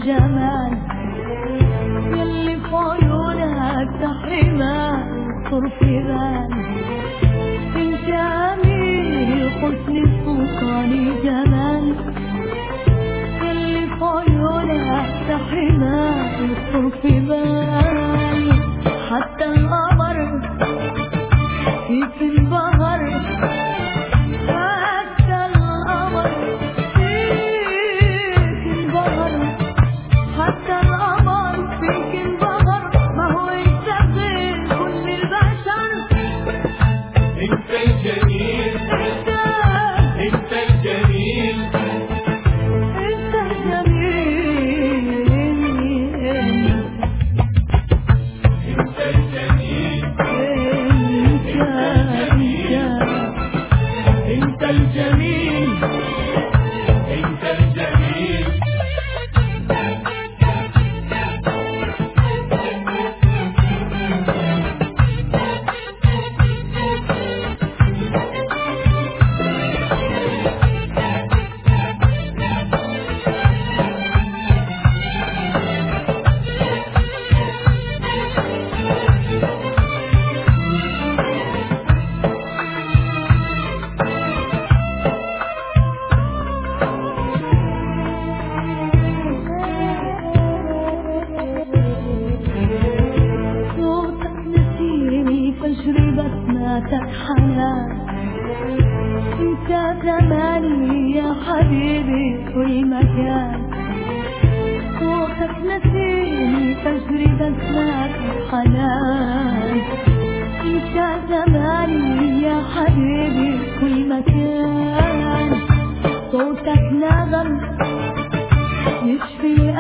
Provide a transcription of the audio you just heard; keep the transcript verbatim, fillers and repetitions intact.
جمال يلي في عيونك تحرمك طرف بال. انت امير حسن سلطاني جمال يلي في عيونك تحرمك طرف بال. حتى القمر فيك انبهر، حتى القمر فيك انبهر، حتى القمر فيك انبهر. ما هو انت غير كل البشر. انت الجميل انت انت الجميل انت الجميل انت الجميل انت انت الجميل انت الجميل بسماتك حنان. انت زماني يا حبيبي كل مكان. صوتك نسيني تجري بسماتك حنان. انت زماني يا حبيبي كل مكان. صوتك نغم يشفي